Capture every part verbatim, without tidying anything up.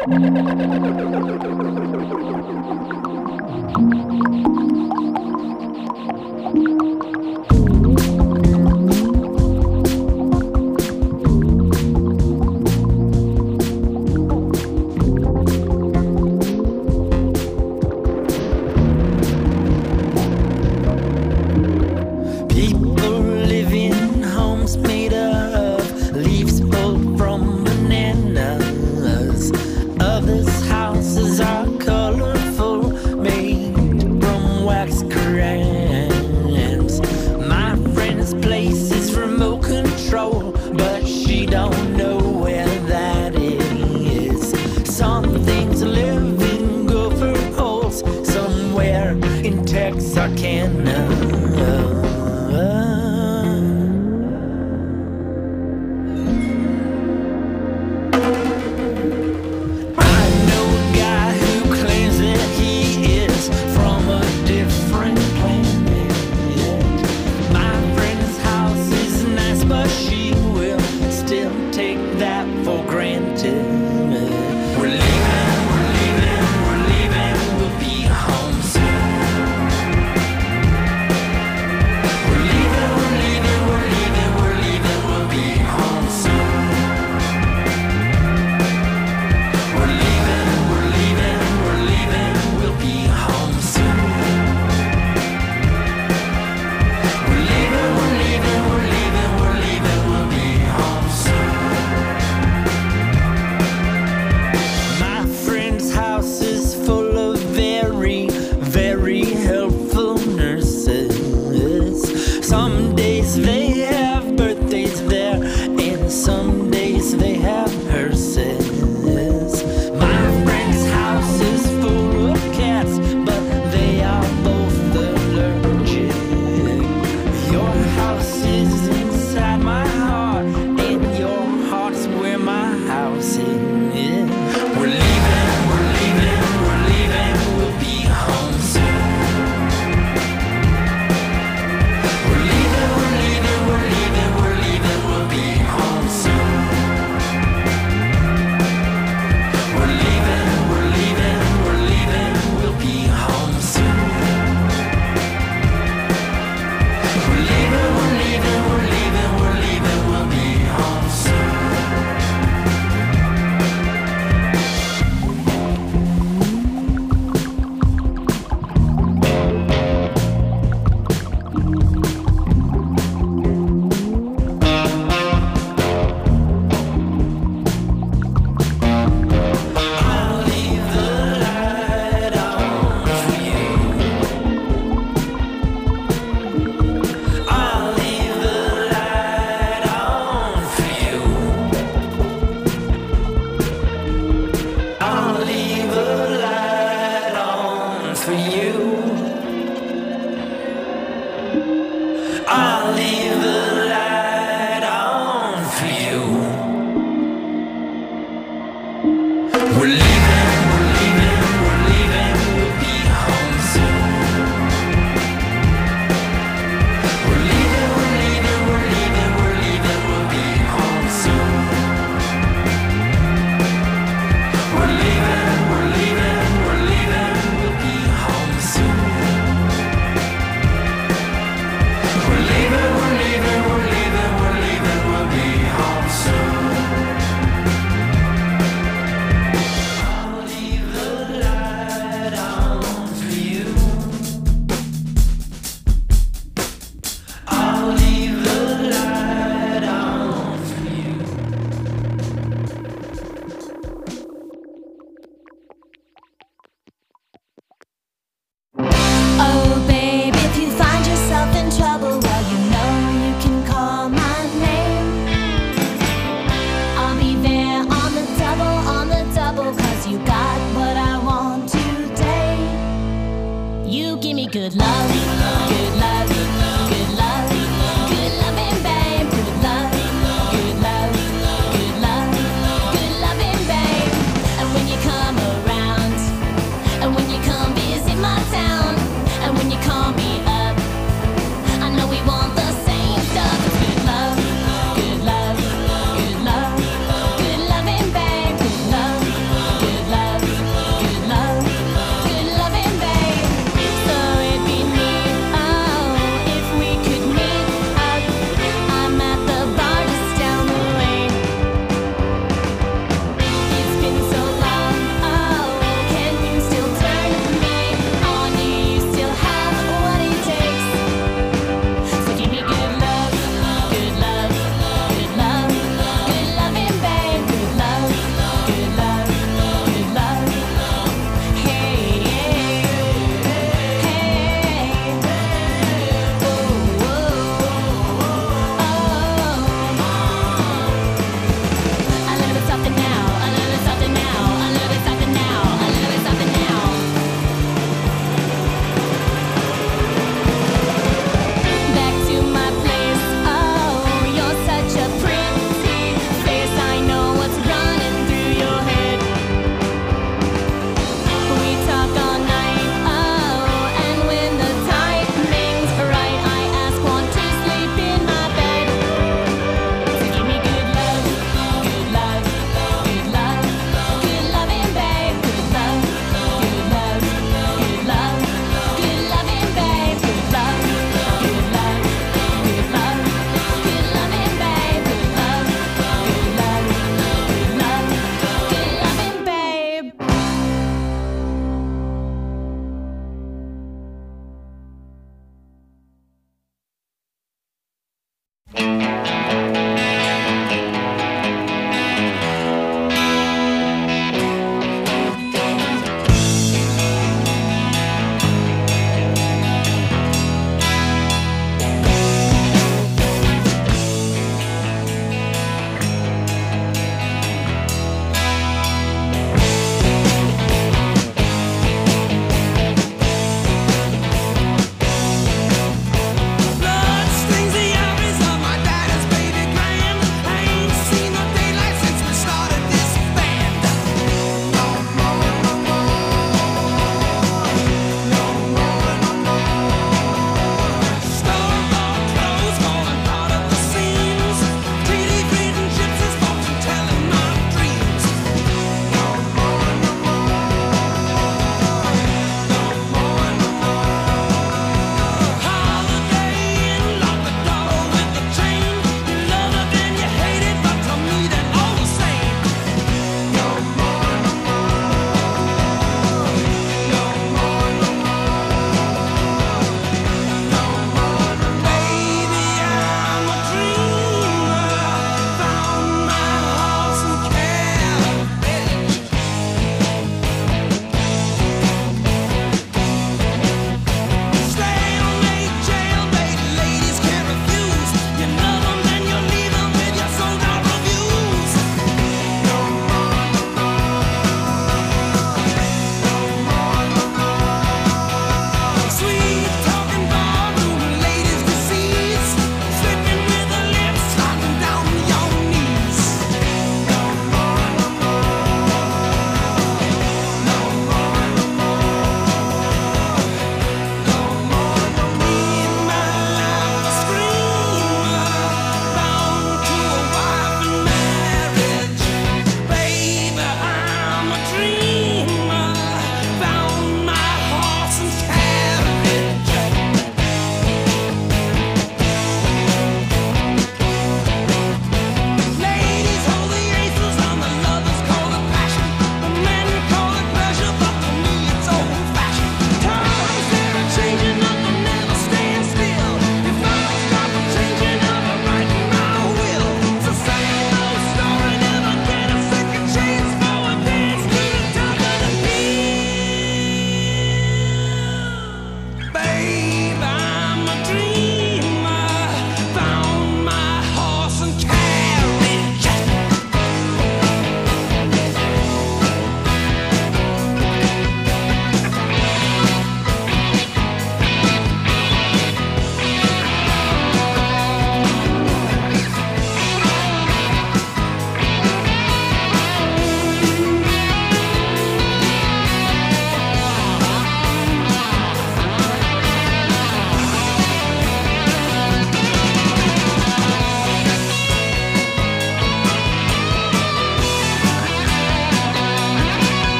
Good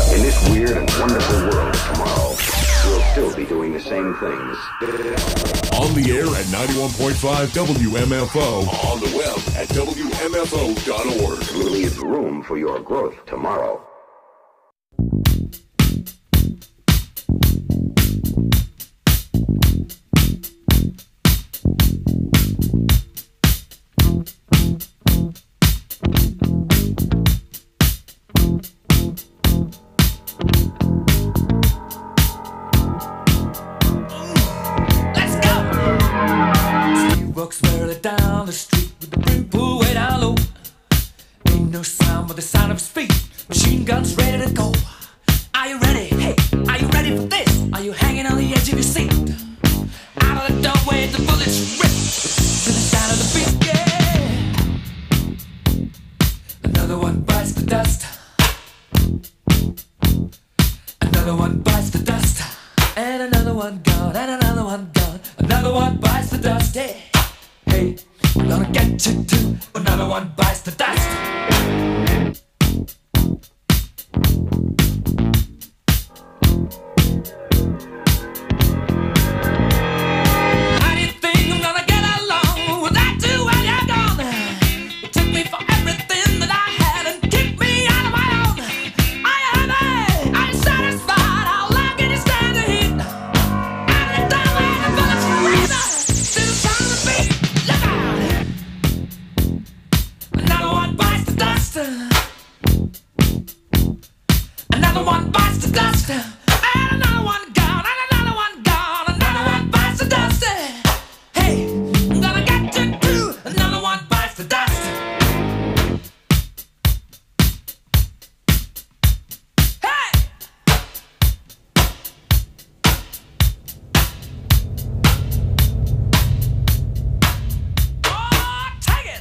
In this weird and wonderful world of tomorrow, we'll still be doing the same things. On the air at ninety-one point five W M F O. On the web at W M F O dot org. Leave room for your growth tomorrow. Walks barely down the street with the brim pulled way down low. Ain't no sound but the sound of his feet. Machine guns ready to go. Are you ready? Hey, are you ready for this? Are you hanging on the edge of your seat? Out of the doorway, the bullets rip to the sound of the beat. Yeah. Another one bites the dust. Another one bites the dust. And another one gone. And another one gone. Another one bites the dust. Yeah. Hey, I'm gonna get you too. Another one bites the dust. How do you think I'm gonna get along without you when you're gone? You took me for everything that I had and kicked me out of my own. Are you happy? Are you satisfied? How long can you stand the heat? Out of the doorway, the bullets breathe to the sound of the beat. Look out! Another one bites the dust. Another one bites the dust. And another one gone. And another one gone. Another one bites the dust. Hey, I'm gonna get you too. Another one bites the dust. Hey! Oh, take it!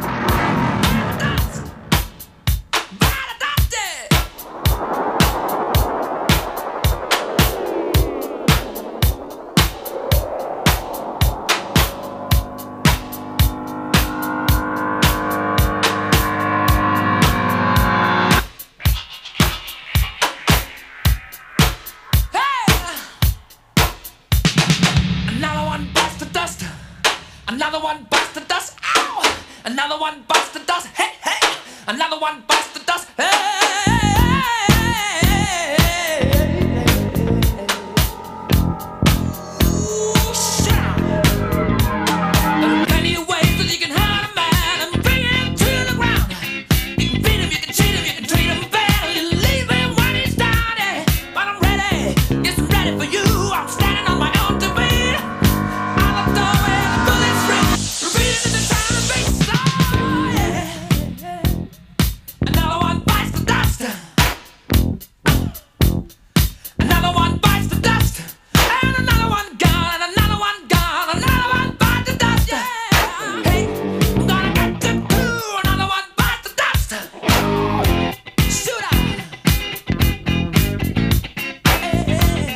Dust! Bite the dust! Hey! Another one bites the dust. Another one bites the dust. Ow! Another one bites the dust. Hey, hey! Another one bites the dust. Hey! Ooh, shut up. There are plenty of ways that you can hurt a man and bring him to the ground. You can beat him, you can cheat him, you can treat him bad, or you leave him when he's down. Yeah. But I'm ready, yes, I'm ready for you. I'm standing on my own two feet. Out the doorway, the bullets rip, repeating in the sound of bass. Oh, yeah. Another one bites the dust. Another one bites the dust. And another one gone. And another one gone. Another one bites the dust. Yeah. Hey, I'm gonna get you too. Another one bites the dust. Shoot out. Hey.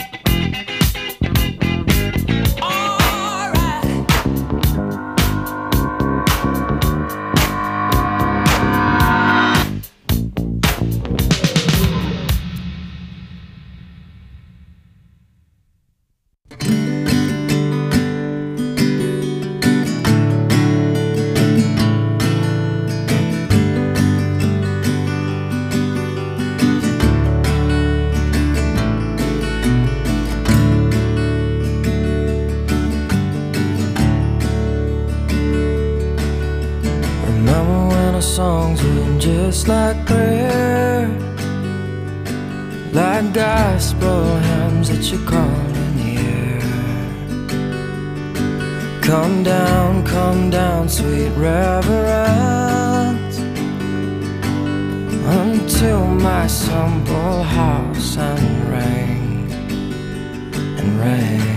All right. Remember when our songs were just like prayer, like gospel hymns that you call in the air. Come down, come down, sweet reverence, until my simple house and ring and ring.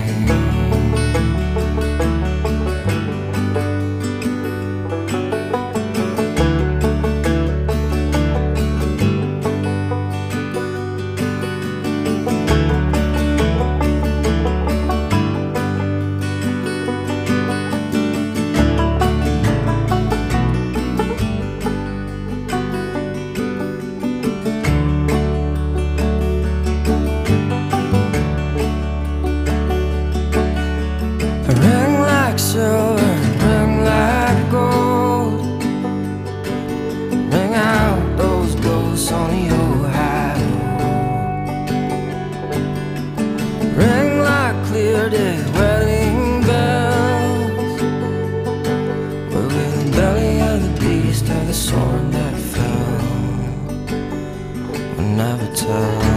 never tell.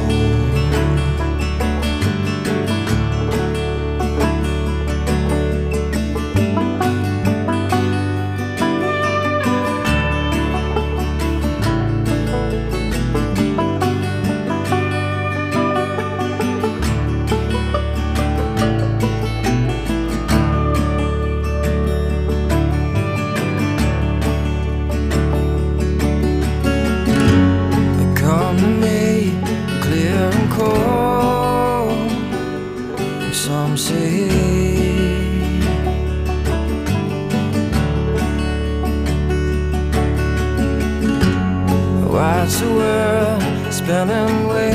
Watch the world spinning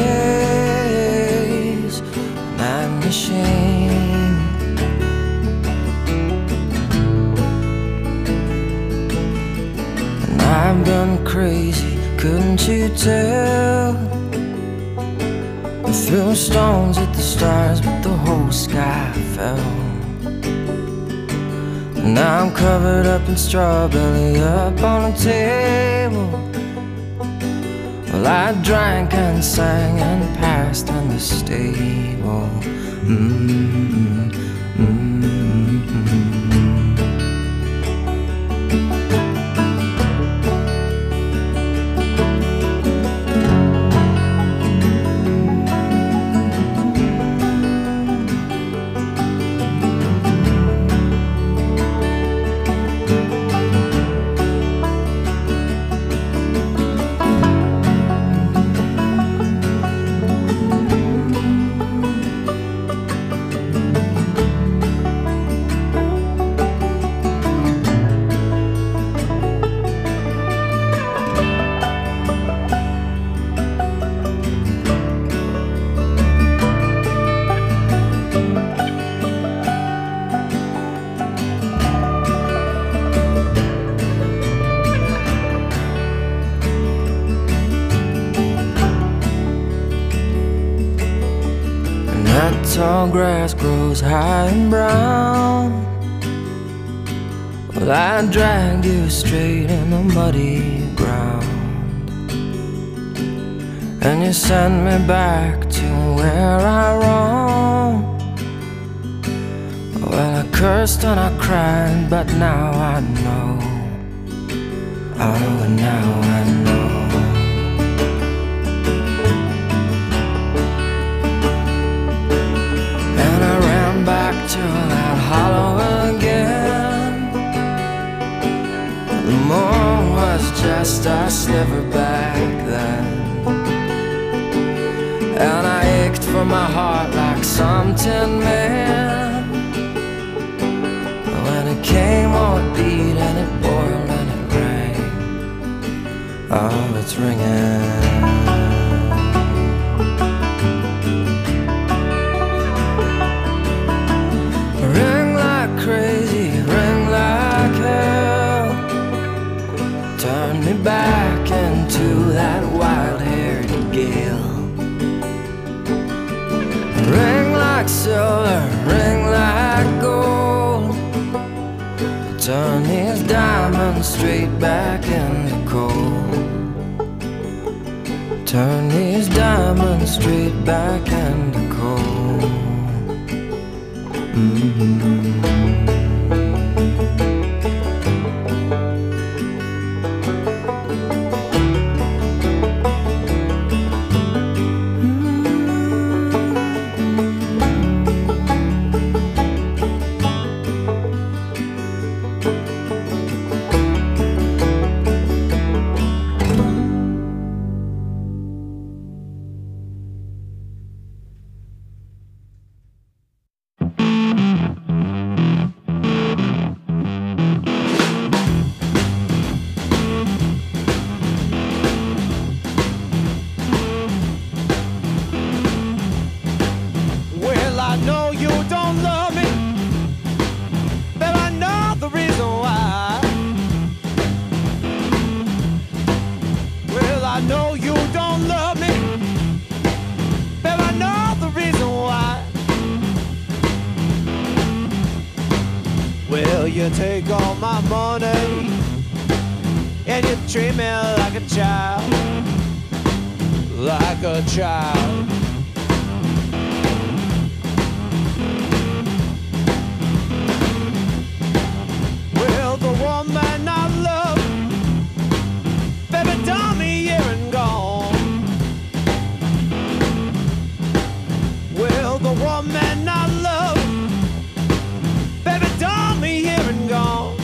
ways, night machine. And I've been crazy, couldn't you tell? I threw stones at the stars, but the whole sky fell. And now I'm covered up in straw, belly up on a table. Well, I drank and sang and passed in the stable. Mm-hmm. Mm-hmm. Tall grass grows high and brown. Well, I dragged you straight in the muddy ground, and you sent me back to where I roamed. Well, I cursed and I cried, but now I know. Oh, and now I know. Back to that hollow again. The moon was just a sliver back then, and I ached for my heart like some tin man. When it came, oh, it beat and it boiled and it rang. Oh, it's ringing. Crazy, ring like hell. Turn me back into that wild-haired gale. Ring like silver, ring like gold. Turn these diamonds straight back into coal. Turn these diamonds straight back into coal. Mm-hmm. You take all my money and you treat me like a child, a child. Well, the woman I love, baby, done me here and gone. Well, the woman I love, baby, done me here and gone.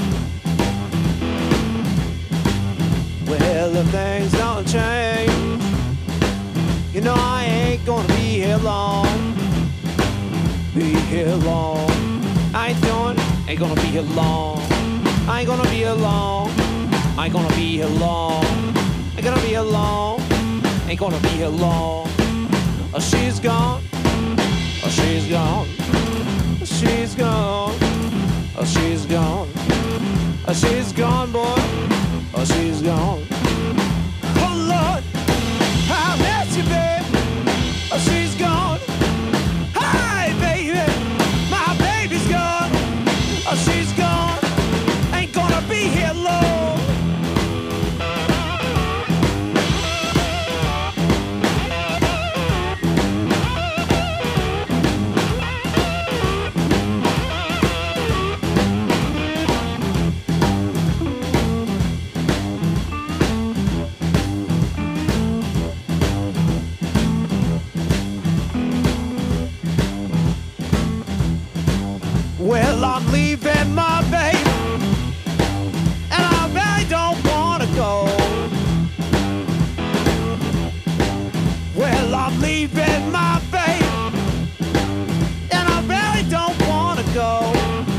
Well, if things don't change, you know I ain't gonna be here long. Be here long. I ain't doing it. Ain't gonna be here long. I ain't gonna be here long. I ain't gonna be here long. Ain't gonna be here long. Ain't gonna be here long. Oh, she's gone. Oh, she's gone. Oh, she's gone. Oh, she's gone. Oh, she's gone, boy. Oh, she's gone. Oh, Lord, I miss you, babe. Oh, she's gone. Hi, baby. My baby's gone. Oh, she's gone. Ain't gonna be here long. Well, I'm leaving my baby, and I really don't wanna go. Well, I'm leaving my baby, and I really don't wanna go.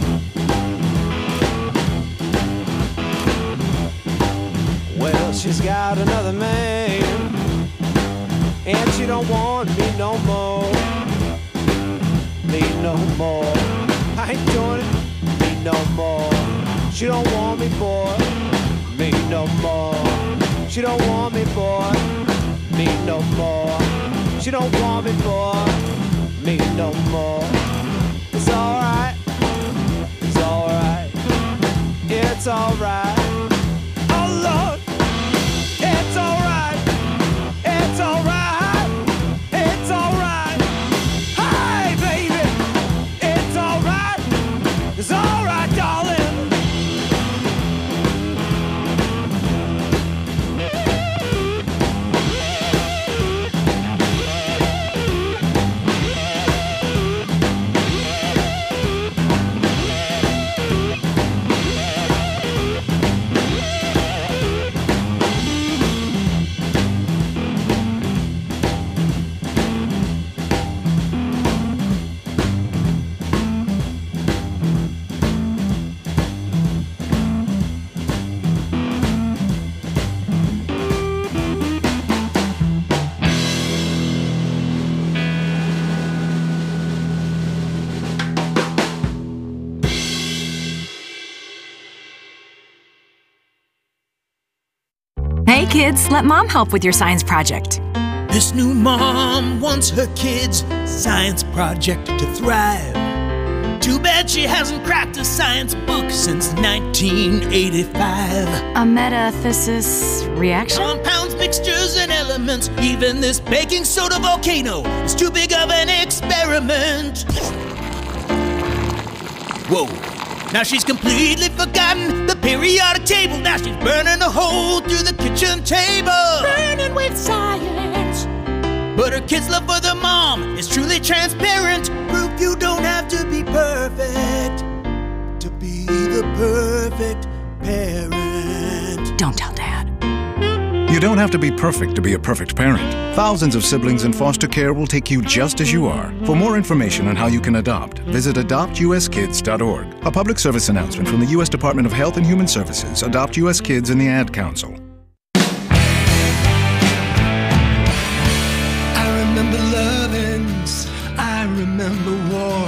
Well, she's got another man, and she don't want me no more. Me no more. I ain't doing it, me no more. She don't want me, boy, me no more. She don't want me, boy, me no more. She don't want me, boy, me no more. It's alright, it's alright, it's alright. Oh Lord, it's alright, it's alright, it's alright. Hi, baby, it's alright. It's alright, darling. Hey kids, let mom help with your science project. This new mom wants her kids' science project to thrive. Too bad she hasn't cracked a science book since nineteen eighty-five. A metathesis reaction? Compounds, mixtures, and elements. Even this baking soda volcano is too big of an experiment. Whoa. Now she's completely forgotten the periodic table. Now she's burning a hole through the kitchen table. Burning with science. But her kids' love for their mom is truly transparent. Proof you don't have to be perfect to be the perfect parent. Don't tell Dad. You don't have to be perfect to be a perfect parent. Thousands of siblings in foster care will take you just as you are. For more information on how you can adopt, visit adopt u s kids dot org. A public service announcement from the U S Department of Health and Human Services, Adopt U S Kids, and the Ad Council. I remember lovings, I remember war.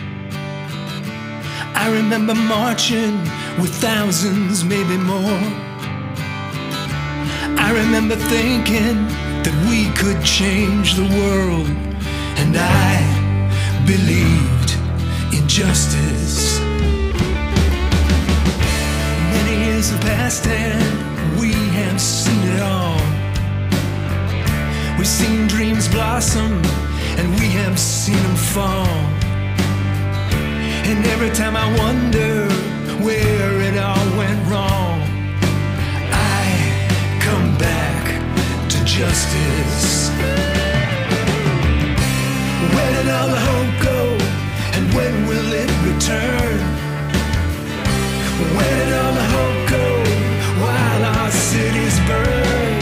I remember marching with thousands, maybe more. I remember thinking that we could change the world, and I believed in justice. Many years have passed and we have seen it all. We've seen dreams blossom, and we have seen them fall. And every time I wonder where it all went wrong, I come back to justice. Where did all the hope go, and when will it return? Where did all the hope go while our cities burn?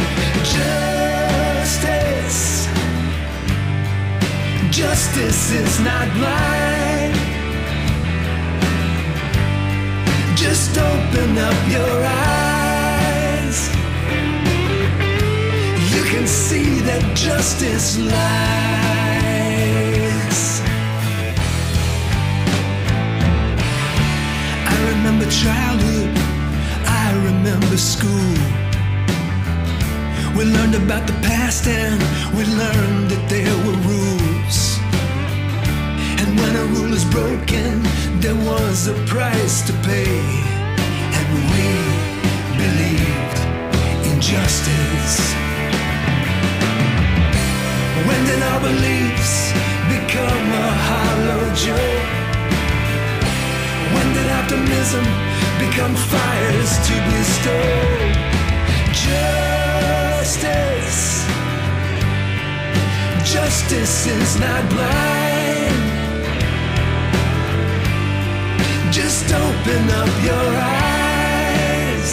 Justice, justice is not blind. Just open up your eyes. You can see that justice lies. I remember childhood, I remember school. We learned about the past and we learned that there were rules. And when a rule is broken, there was a price to pay. And we believed in justice. When did our beliefs become a hollow joke? When did optimism become fires to bestow? Justice, justice is not blind. Just open up your eyes.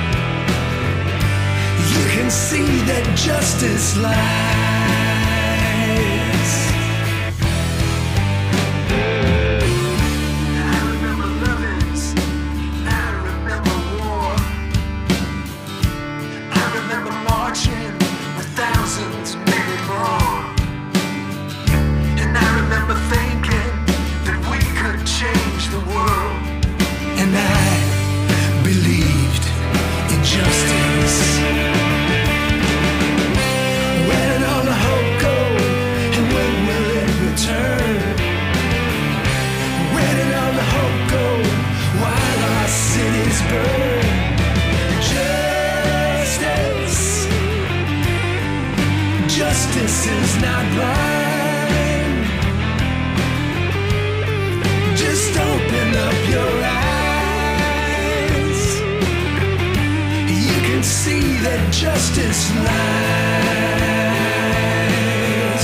You can see that justice lies. I remember lovings, I remember war. I remember marching with thousands, maybe more. And I remember thinking that we could change the world. And I believed in justice. Where did all the hope go, and when will it return? Where did all the hope go while our cities burn? Justice, justice is not blind. Just open up your eyes. You can see that justice lies.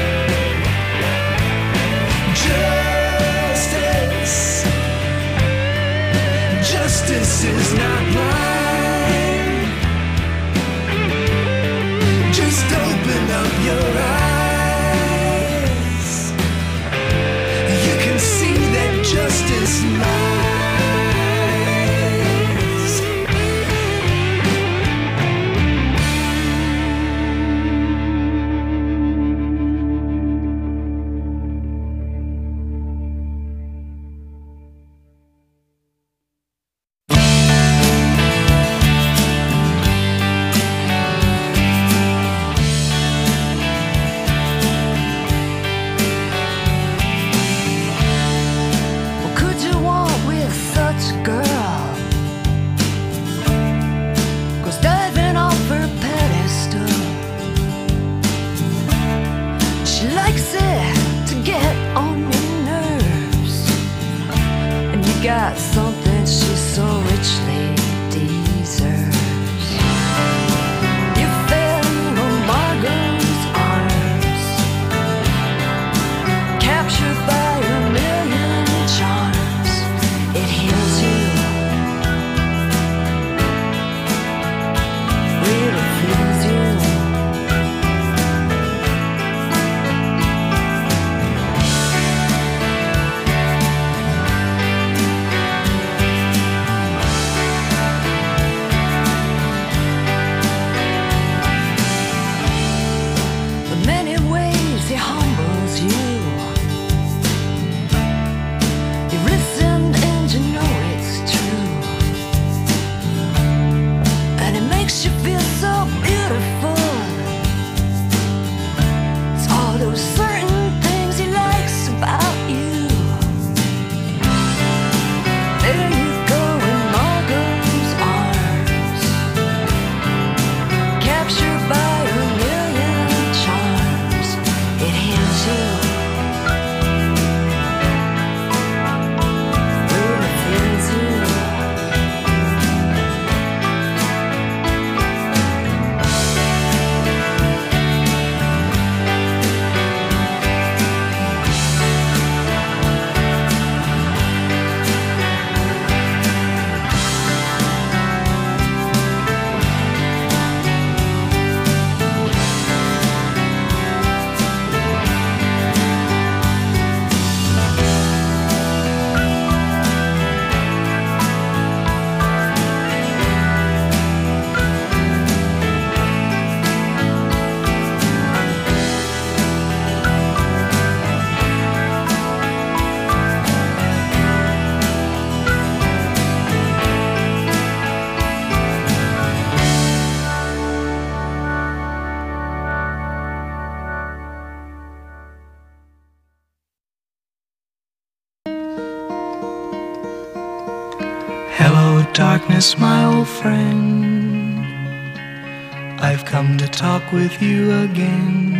Justice, justice is not blind. Just open up your eyes. You can see that justice lies. Got something she so richly deserves. You fell into Margot's arms, captured by a million charms. It heals you, really feels you. Captured by a million darkness, my old friend, I've come to talk with you again,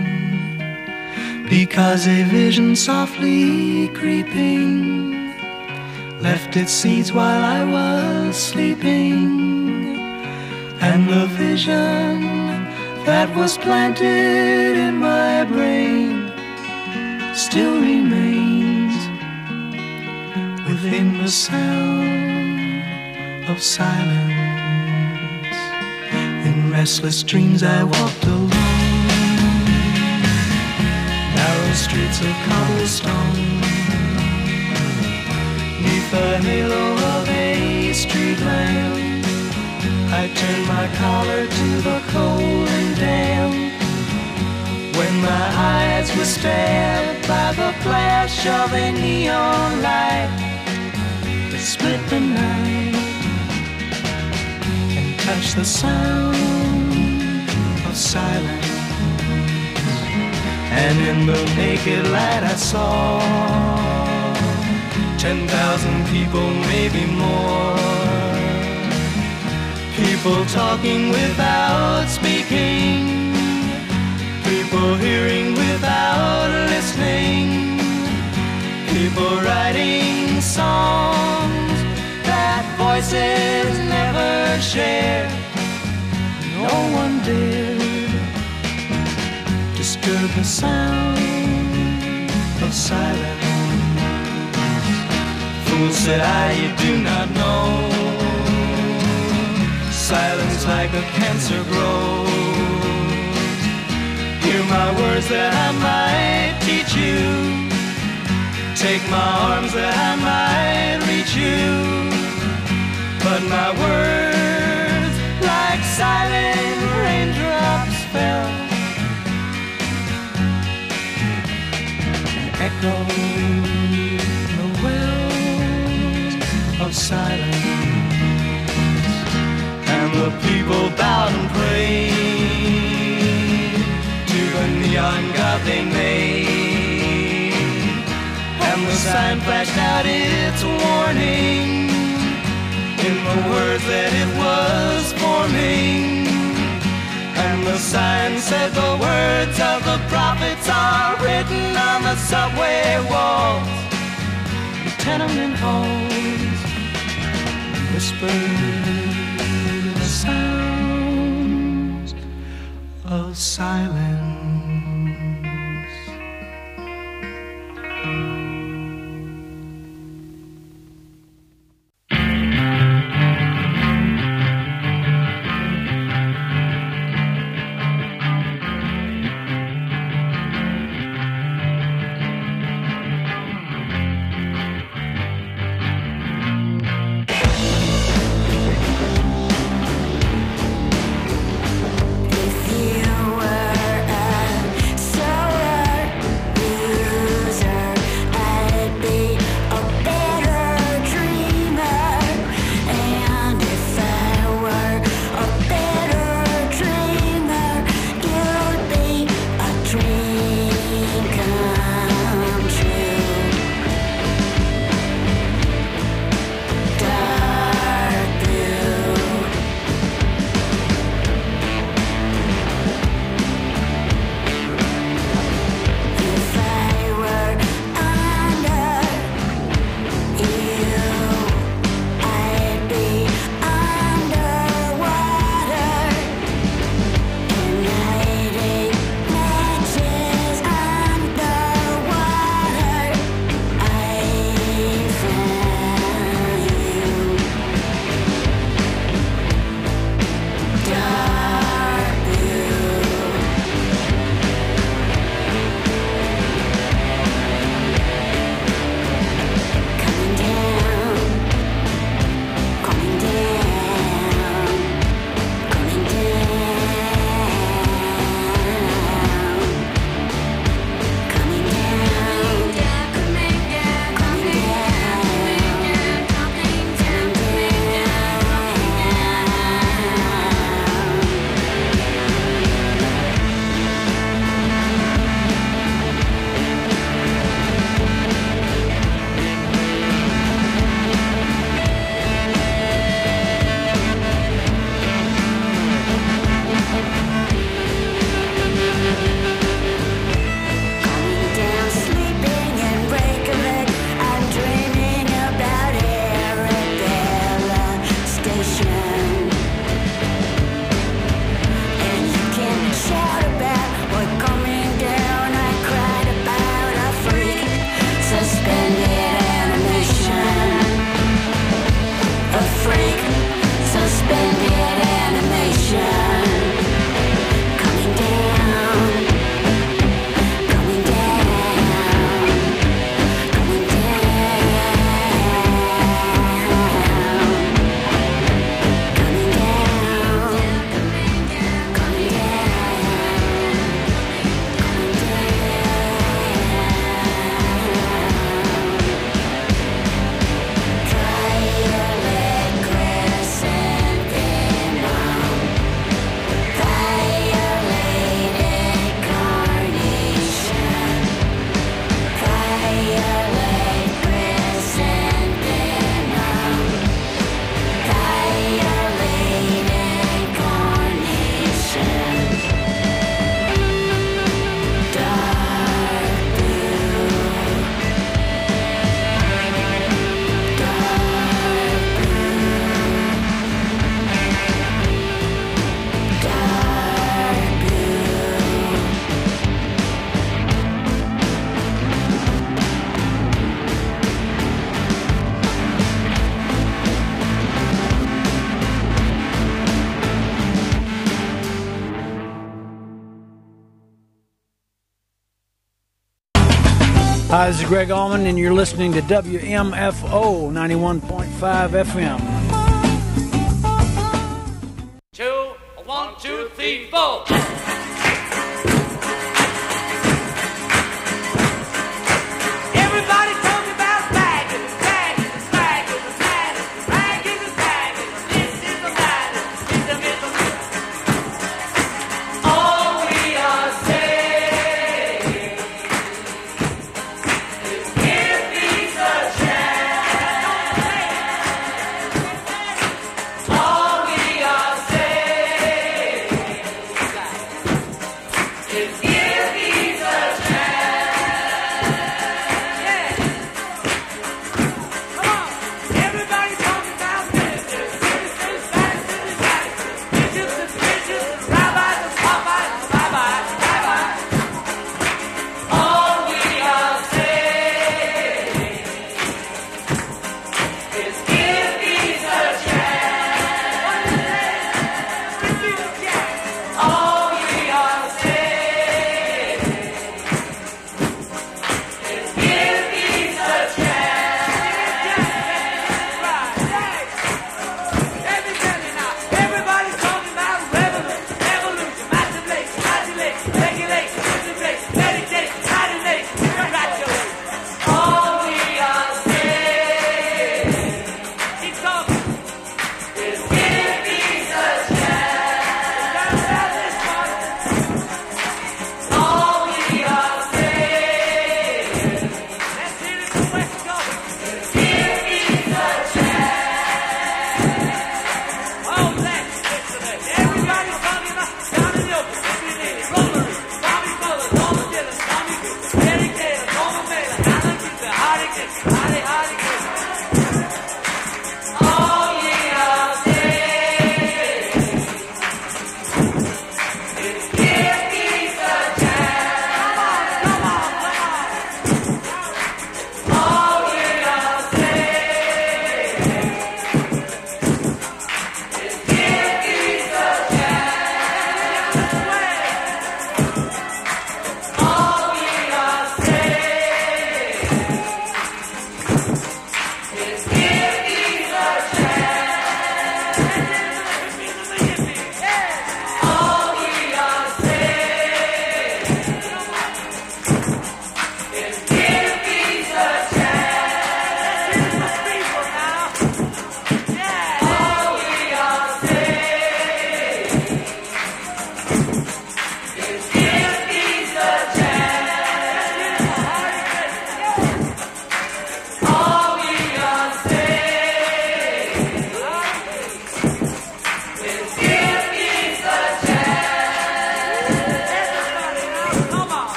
because a vision softly creeping left its seeds while I was sleeping, and the vision that was planted in my brain still remains within the sound of silence. In restless dreams I walked alone, narrow streets of cobblestone, neath the halo of a street lamp. I turned my collar to the cold and damp, when my eyes were stabbed by the flash of a neon light that split the night and touched the sound of silence. And in the naked light I saw ten thousand people, maybe more, people talking without speaking, people hearing without listening, people writing songs that voices never shared. No one dared disturb the sound of silence. Fool, said I, you do not know, silence like a cancer grows. Hear my words that I might teach you, take my arms that I might reach you, but my words like silent raindrops fell and echoed the wells of silence. And the people bowed and prayed to the neon god they made, and the sign flashed out its warning in the words that it was forming. And the sign said the words of the prophets are written on the subway walls, the tenement halls, whispered sounds of silence. If you were a Hi, this is Greg Allman, and you're listening to W M F O ninety-one point five F M. Two, one, two, three, four. Everybody talking about bagging, bagging, bagging, bagging, bagging, bagging. This is the matter, this is the all we are saying is give peace a chance. All we are saying is give peace a chance. Come on, everybody talking about ministers, ministers, pastors, and pastors, bishops and bishops, rabbis and rabbis, rabbis, rabbis. All we are saying is give peace a chance. All we are saying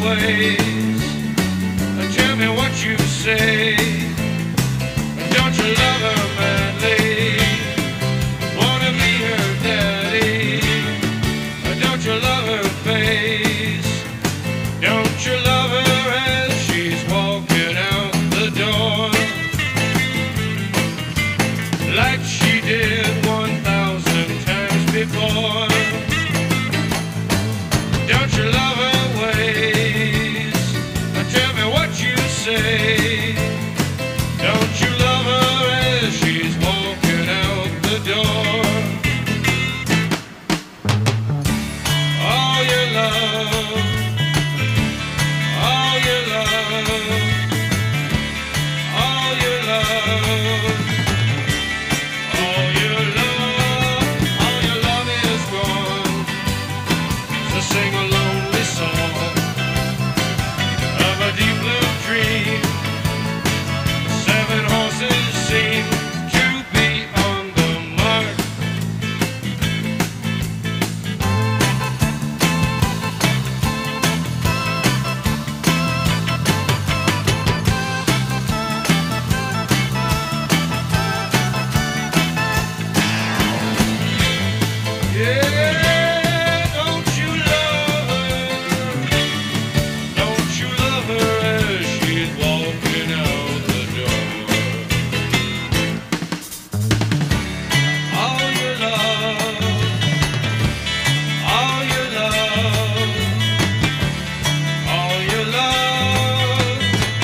ways. Tell me what you say. Don't you love her madly? Wanna be her daddy? Don't you love her face? Don't you love her as she's walking out the door? Like she did one thousand times before. Don't you love her ways? Tell me what you say. Don't you love her as she's walking out the door? All your love, all your love, all your love, all your love, all your love is gone. So sing a lonely song of a deep blue dream. Seven horses seem to be on the mark. Yeah, don't you love her? Don't you love her as she's walking out the door? All your love, all your love, all your love.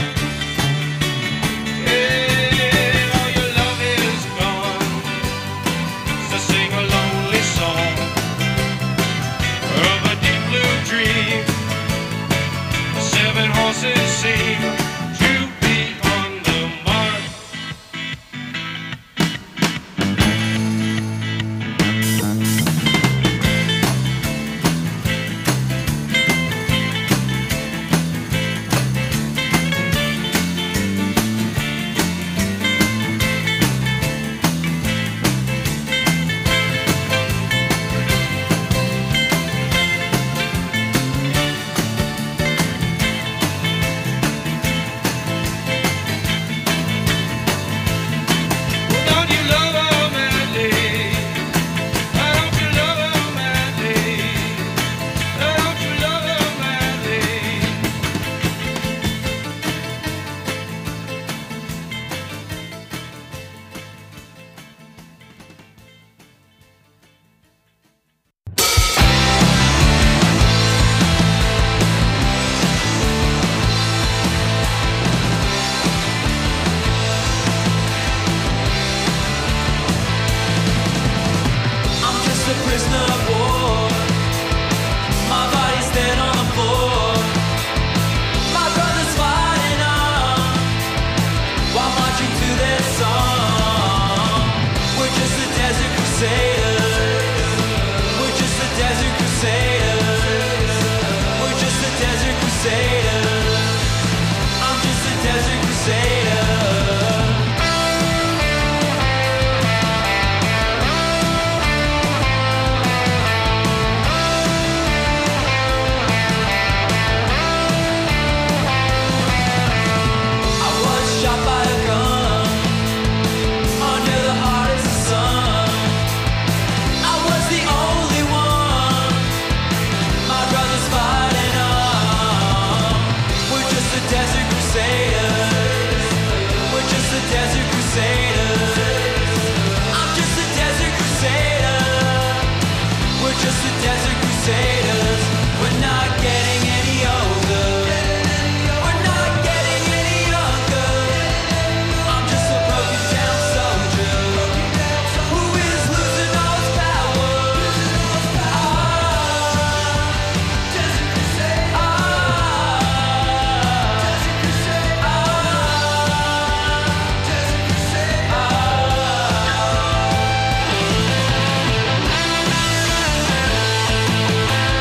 Yeah, all your love is gone. So sing a lonely song of a deep blue dream. Seven horses seem to be on the mark. Don't you love her madly? Don't you love her madly? Don't you love her madly? I'm just a prisoner of war. My body's dead on the floor. My brother's fighting on while marching to their song. We're just the desert crusaders. We're just the desert crusaders. We're just the desert crusaders. I'm just a desert crusader. I was shot by a gun under the heart of the sun. I was the only one my brother's fighting on. We're just the desert crusaders. We're just the desert crusaders. I'm just a desert crusader. We're just the desert crusaders. We're not getting any older. We're not getting any younger. I'm just a broken down soldier who is losing all his power. Ah, desert crusader. Ah, desert crusader. Ah, desert crusader. Ah.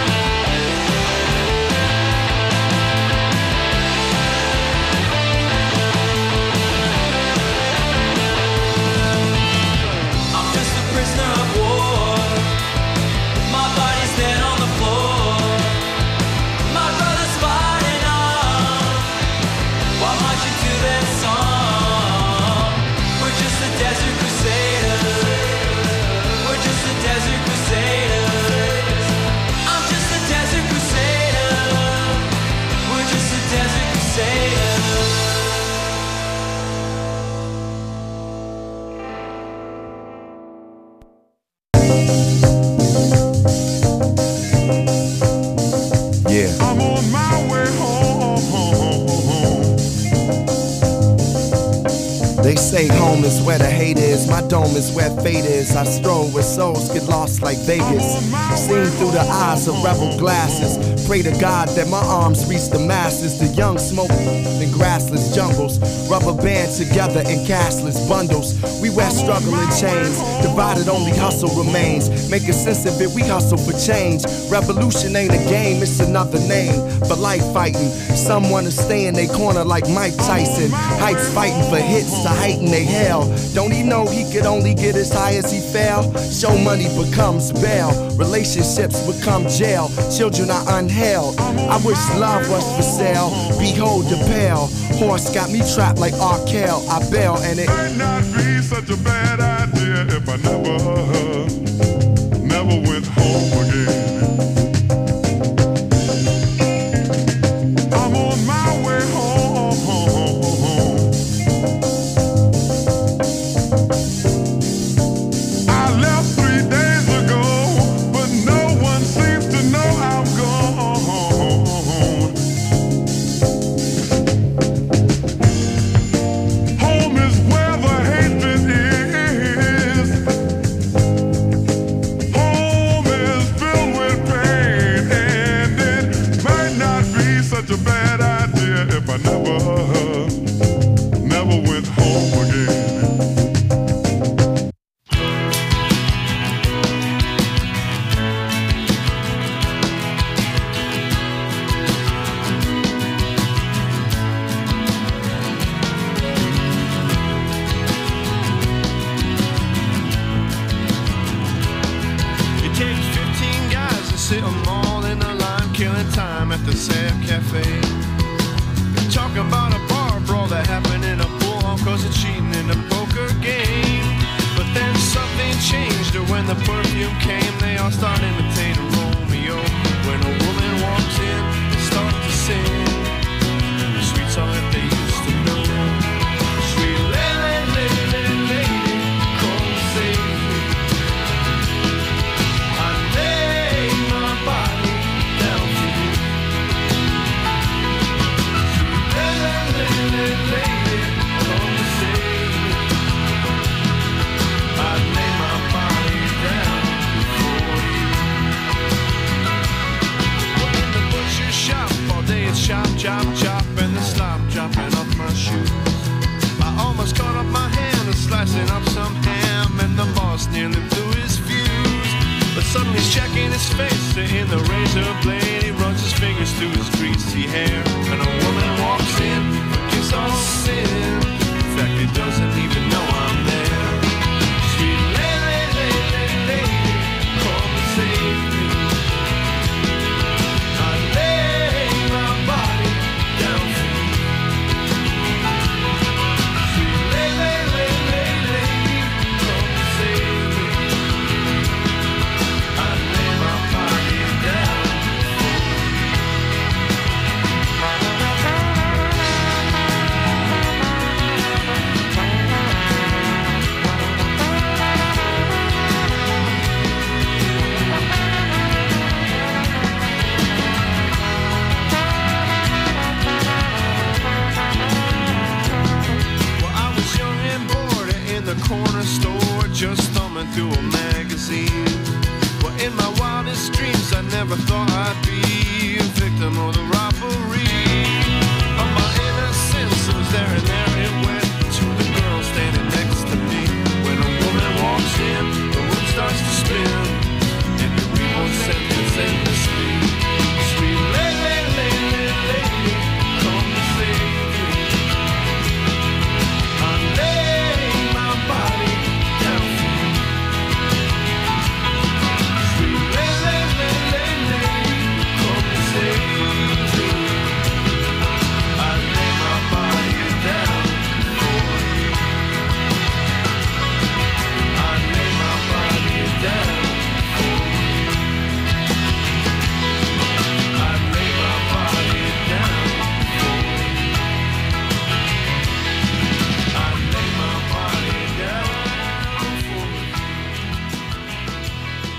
say home is where the hate is, my dome is where fate is. I stroll where souls get lost like Vegas, seen through the eyes of rebel glasses. Pray to God that my arms reach the masses. The young smoke in grassless jungles, rubber band together in cashless bundles. We wear struggle in chains, divided only hustle remains. Making sense of it, we hustle for change. Revolution ain't a game, it's another name for life fighting. Some wanna stay in their corner like Mike Tyson. Heights fighting for hits to heighten they hell. Don't he know he could only get as high as he fell? Show money becomes bail, relationships become jail. Children are unheld. I wish love was for sale. Behold the pale horse got me trapped like Arkell. I bail and it might not be such a bad idea if I never, never went home again. I'm on my way home. I left three days ago, but no one seems to know I'm gone. Home is where the hatred is. Home is filled with pain, and it might not be such a bad idea if I never, never went home again. It takes fifteen guys to sit them all in a line, killing time at the Sam Cafe. Talk about a bar brawl that happened in a pool hall cause of cheating in a poker game. But then something changed when the perfume came. They all start imitating Romeo. When a woman walks in, they start to sing the sweet song that they used to know. Sweet lady, lady, lady, come save me. I lay my body down for you. Sweet lady, lady, lady, come save me. I lay my body down for you. Well, in the butcher shop all day it's chop, chop, chop, and the slop dropping off my shoes. I almost caught up my hand and slicing up some ham, and the boss nearly blew his fuse. But suddenly he's checking his face in the razor blade. He runs his fingers through his greasy hair, and a woman walks in, forgives all sin. In fact, he doesn't even know I'm there. Sweet lady, lady, lady, come and save me. I lay my body down for you. Sweet lady, lady, lady, come and save me. I lay my body down for you. Well, I was young and bored in the corner store, just thumbing through a magazine. Well, in my wildest dreams, I never thought I'd be a victim of the robbery of my innocence. It was there and there